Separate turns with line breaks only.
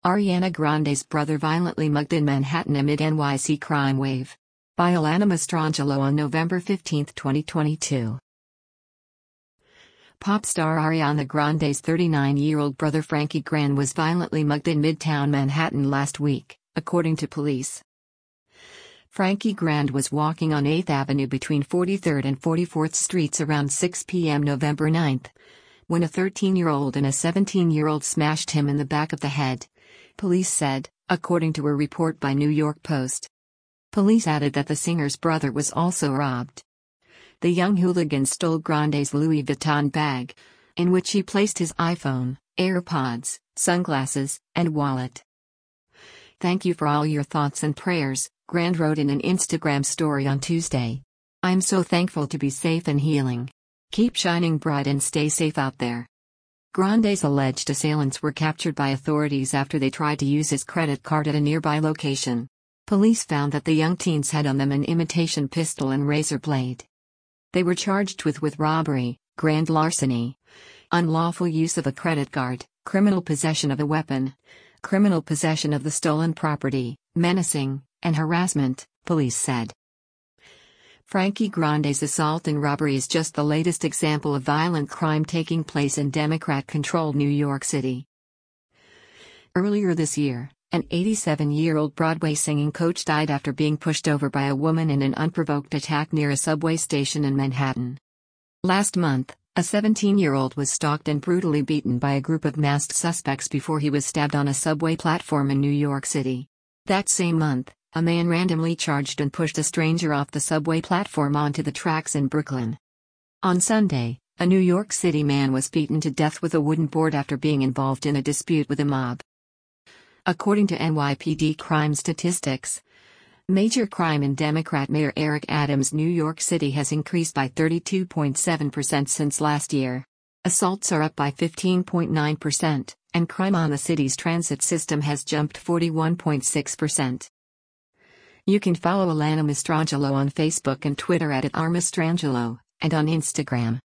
Ariana Grande's brother violently mugged in Manhattan amid NYC crime wave. By Alana Mastrangelo on November 15, 2022. Pop star Ariana Grande's 39-year-old brother Frankie Grande was violently mugged in Midtown Manhattan last week, according to police. Frankie Grande was walking on 8th Avenue between 43rd and 44th Streets around 6 p.m. November 9, when a 13-year-old and a 17-year-old smashed him in the back of the head, police said, according to a report by New York Post. Police added that the singer's brother was also robbed. The young hooligan stole Grande's Louis Vuitton bag, in which he placed his iPhone, AirPods, sunglasses, and wallet. "Thank you for all your thoughts and prayers," Grande wrote in an Instagram story on Tuesday. "I'm so thankful to be safe and healing. Keep shining bright and stay safe out there." Grande's alleged assailants were captured by authorities after they tried to use his credit card at a nearby location. Police found that the young teens had on them an imitation pistol and razor blade. They were charged with robbery, grand larceny, unlawful use of a credit card, criminal possession of a weapon, criminal possession of the stolen property, menacing, and harassment, police said. Frankie Grande's assault and robbery is just the latest example of violent crime taking place in Democrat-controlled New York City. Earlier this year, an 87-year-old Broadway singing coach died after being pushed over by a woman in an unprovoked attack near a subway station in Manhattan. Last month, a 17-year-old was stalked and brutally beaten by a group of masked suspects before he was stabbed on a subway platform in New York City. That same month, a man randomly charged and pushed a stranger off the subway platform onto the tracks in Brooklyn. On Sunday, a New York City man was beaten to death with a wooden board after being involved in a dispute with a mob. According to NYPD crime statistics, major crime in Democrat Mayor Eric Adams' New York City has increased by 32.7% since last year. Assaults are up by 15.9%, and crime on the city's transit system has jumped 41.6%. You can follow Alana Mastrangelo on Facebook and Twitter @Armastrangelo, and on Instagram.